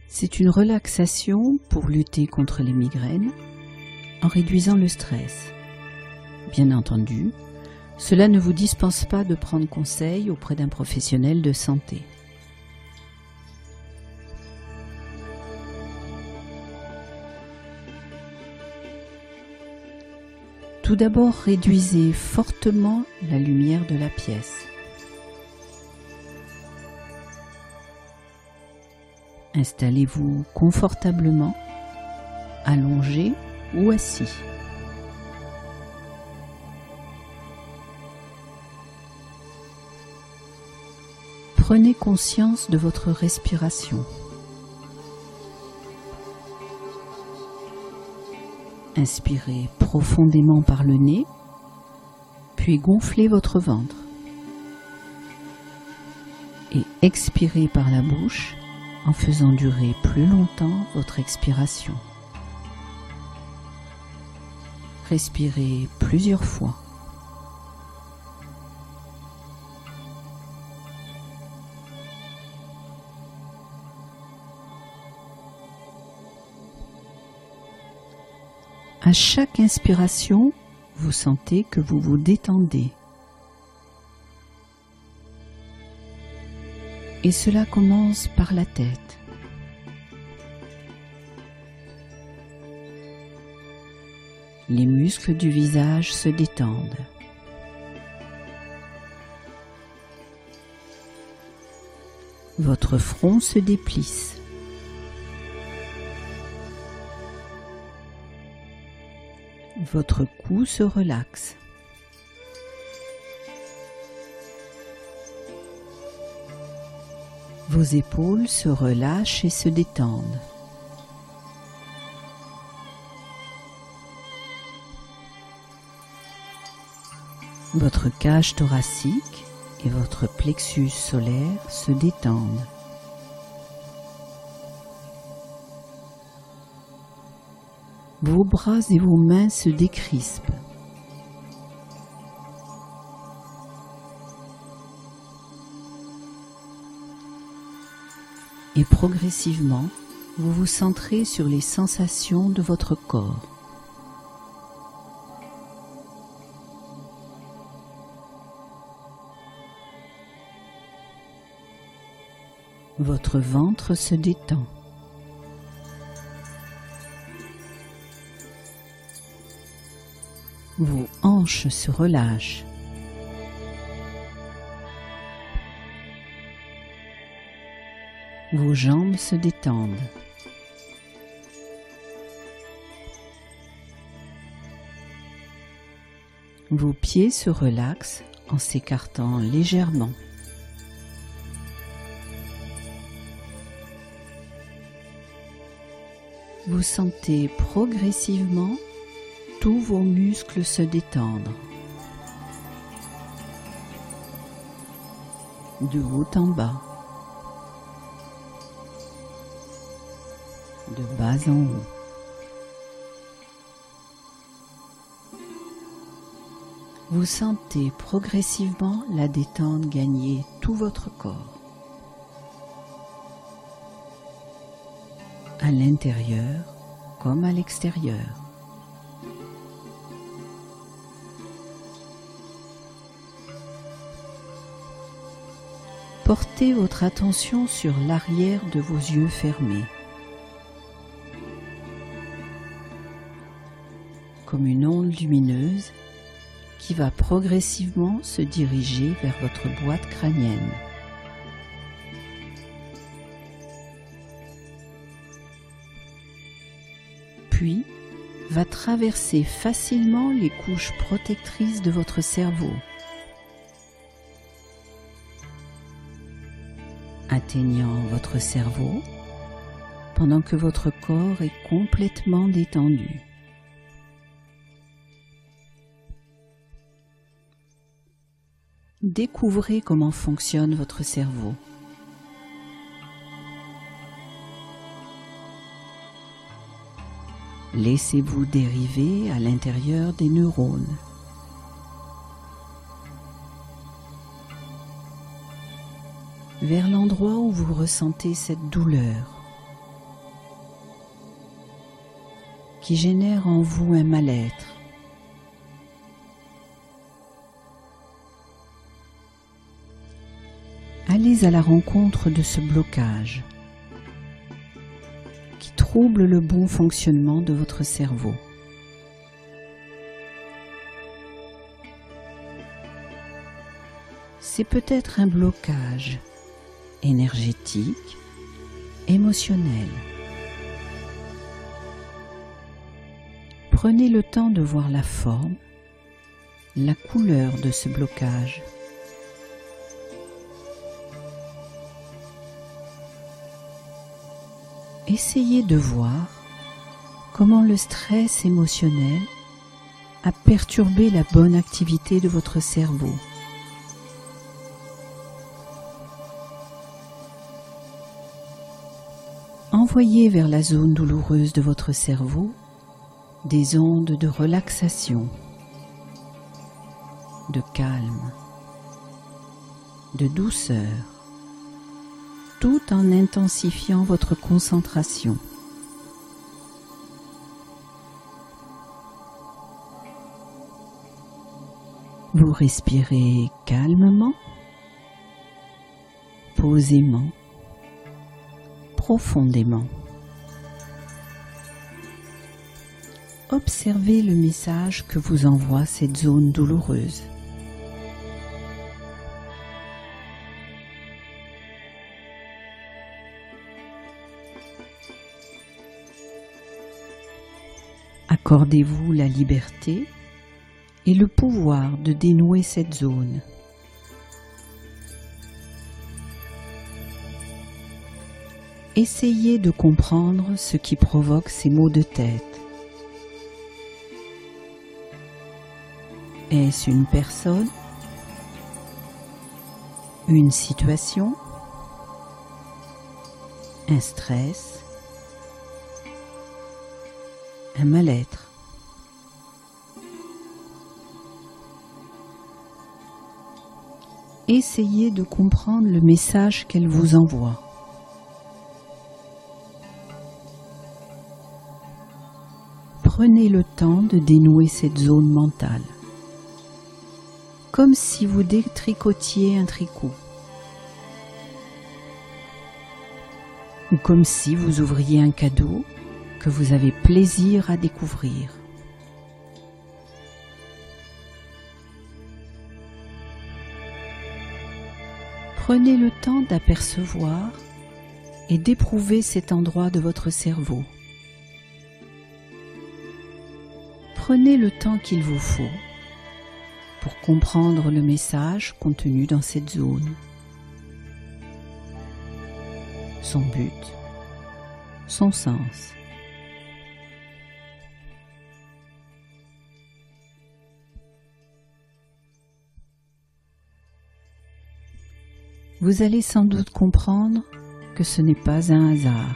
C'est une relaxation pour lutter contre les migraines en réduisant le stress. Bien entendu, cela ne vous dispense pas de prendre conseil auprès d'un professionnel de santé. Tout d'abord, réduisez fortement la lumière de la pièce. Installez-vous confortablement, allongé ou assis. Prenez conscience de votre respiration. Inspirez profondément par le nez, puis gonflez votre ventre. Et expirez par la bouche en faisant durer plus longtemps votre expiration. Respirez plusieurs fois. À chaque inspiration, vous sentez que vous vous détendez. Et cela commence par la tête. Les muscles du visage se détendent. Votre front se déplisse. Votre cou se relaxe. Vos épaules se relâchent et se détendent. Votre cage thoracique et votre plexus solaire se détendent. Vos bras et vos mains se décrispent. Et progressivement, vous vous centrez sur les sensations de votre corps. Votre ventre se détend. Vos hanches se relâchent. Vos jambes se détendent. Vos pieds se relaxent en s'écartant légèrement. Vous sentez progressivement tous vos muscles se détendre. De haut en bas. De bas en haut. Vous sentez progressivement la détente gagner tout votre corps. À l'intérieur comme à l'extérieur. Portez votre attention sur l'arrière de vos yeux fermés. Comme une onde lumineuse qui va progressivement se diriger vers votre boîte crânienne. Puis, va traverser facilement les couches protectrices de votre cerveau, atteignant votre cerveau pendant que votre corps est complètement détendu. Découvrez comment fonctionne votre cerveau. Laissez-vous dériver à l'intérieur des neurones. Vers l'endroit où vous ressentez cette douleur qui génère en vous un mal-être. Allez à la rencontre de ce blocage qui trouble le bon fonctionnement de votre cerveau. C'est peut-être un blocage énergétique, émotionnel. Prenez le temps de voir la forme, la couleur de ce blocage. Essayez de voir comment le stress émotionnel a perturbé la bonne activité de votre cerveau. Envoyez vers la zone douloureuse de votre cerveau des ondes de relaxation, de calme, de douceur, tout en intensifiant votre concentration. Vous respirez calmement, posément, profondément. Observez le message que vous envoie cette zone douloureuse. Accordez-vous la liberté et le pouvoir de dénouer cette zone. Essayez de comprendre ce qui provoque ces maux de tête. Est-ce une personne, une situation, un stress, un mal-être? Essayez de comprendre le message qu'elle vous envoie. Prenez le temps de dénouer cette zone mentale, comme si vous détricotiez un tricot, ou comme si vous ouvriez un cadeau que vous avez plaisir à découvrir. Prenez le temps d'apercevoir et d'éprouver cet endroit de votre cerveau. Prenez le temps qu'il vous faut pour comprendre le message contenu dans cette zone, son but, son sens. Vous allez sans doute comprendre que ce n'est pas un hasard.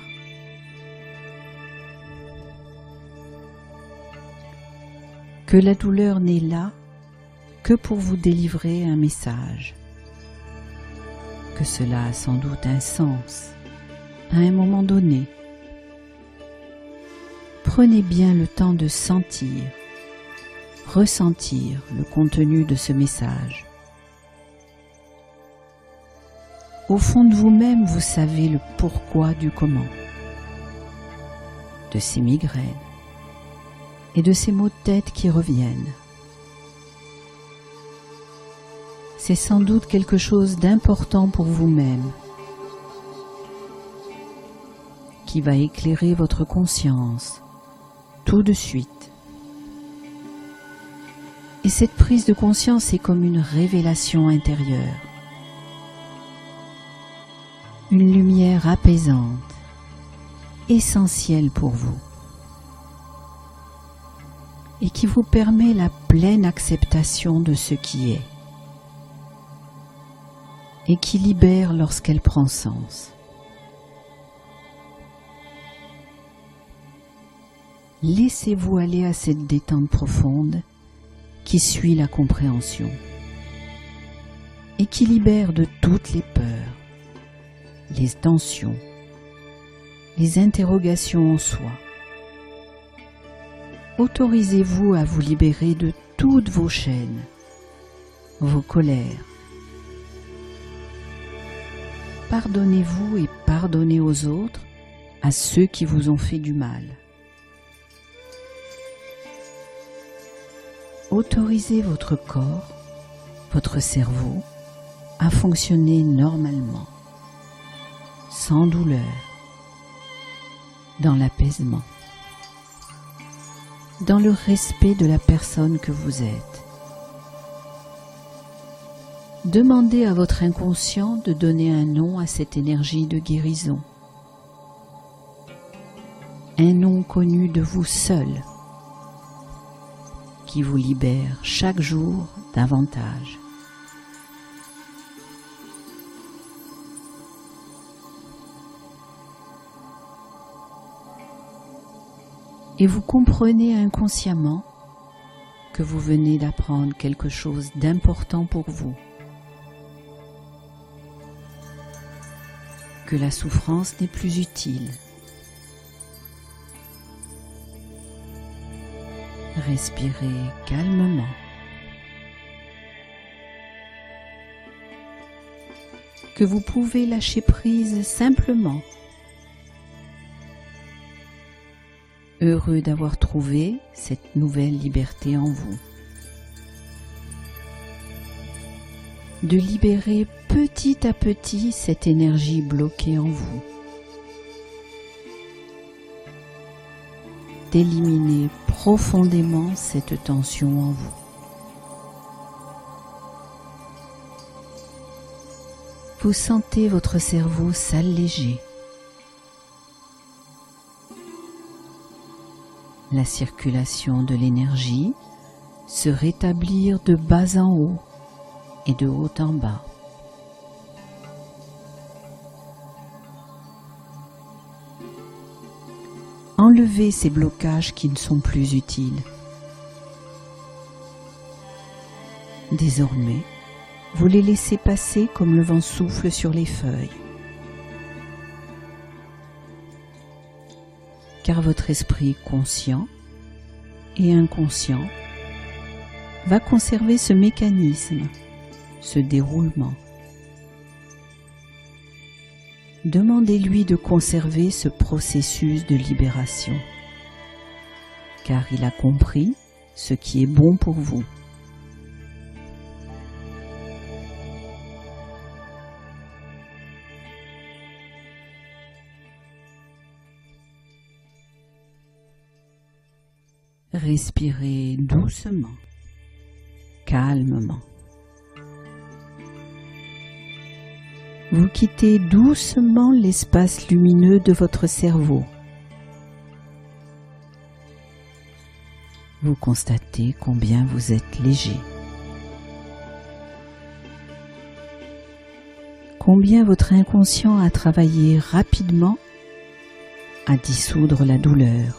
Que la douleur n'est là que pour vous délivrer un message. Que cela a sans doute un sens à un moment donné. Prenez bien le temps de sentir, ressentir le contenu de ce message. Au fond de vous-même, vous savez le pourquoi du comment de ces migraines et de ces maux de tête qui reviennent. C'est sans doute quelque chose d'important pour vous-même qui va éclairer votre conscience tout de suite. Et cette prise de conscience est comme une révélation intérieure, une lumière apaisante, essentielle pour vous, et qui vous permet la pleine acceptation de ce qui est, et qui libère lorsqu'elle prend sens. Laissez-vous aller à cette détente profonde qui suit la compréhension et qui libère de toutes les peurs, les tensions, les interrogations en soi. Autorisez-vous à vous libérer de toutes vos chaînes, vos colères. Pardonnez-vous et pardonnez aux autres, à ceux qui vous ont fait du mal. Autorisez votre corps, votre cerveau, à fonctionner normalement, sans douleur, dans l'apaisement, dans le respect de la personne que vous êtes. Demandez à votre inconscient de donner un nom à cette énergie de guérison, un nom connu de vous seul, qui vous libère chaque jour davantage. Et vous comprenez inconsciemment que vous venez d'apprendre quelque chose d'important pour vous, que la souffrance n'est plus utile. Respirez calmement. Que vous pouvez lâcher prise simplement. Heureux d'avoir trouvé cette nouvelle liberté en vous. De libérer petit à petit cette énergie bloquée en vous. D'éliminer profondément cette tension en vous. Vous sentez votre cerveau s'alléger. La circulation de l'énergie se rétablir de bas en haut et de haut en bas. Enlevez ces blocages qui ne sont plus utiles. Désormais, vous les laissez passer comme le vent souffle sur les feuilles. Car votre esprit conscient et inconscient va conserver ce mécanisme, ce déroulement. Demandez-lui de conserver ce processus de libération, car il a compris ce qui est bon pour vous. Respirez doucement, calmement. Vous quittez doucement l'espace lumineux de votre cerveau. Vous constatez combien vous êtes léger. Combien votre inconscient a travaillé rapidement à dissoudre la douleur.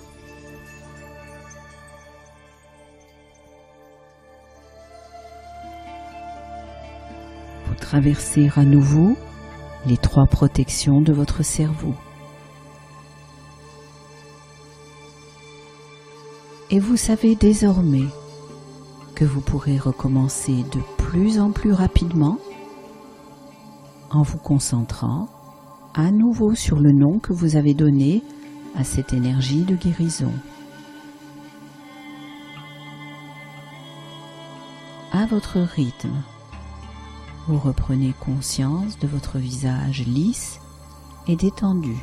Vous traversez à nouveau les 3 protections de votre cerveau. Et vous savez désormais que vous pourrez recommencer de plus en plus rapidement en vous concentrant à nouveau sur le nom que vous avez donné à cette énergie de guérison. À votre rythme, vous reprenez conscience de votre visage lisse et détendu.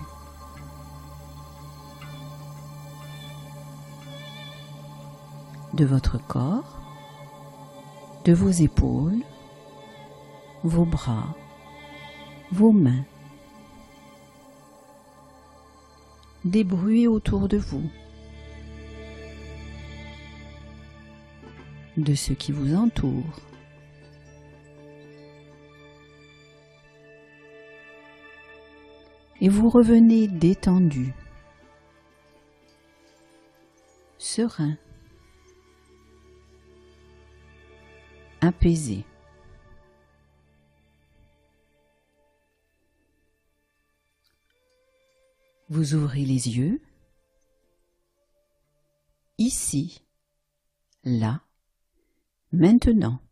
De votre corps, de vos épaules, vos bras, vos mains. Des bruits autour de vous, de ce qui vous entoure. Et vous revenez détendu, serein, apaisé. Vous ouvrez les yeux. ici, là, maintenant.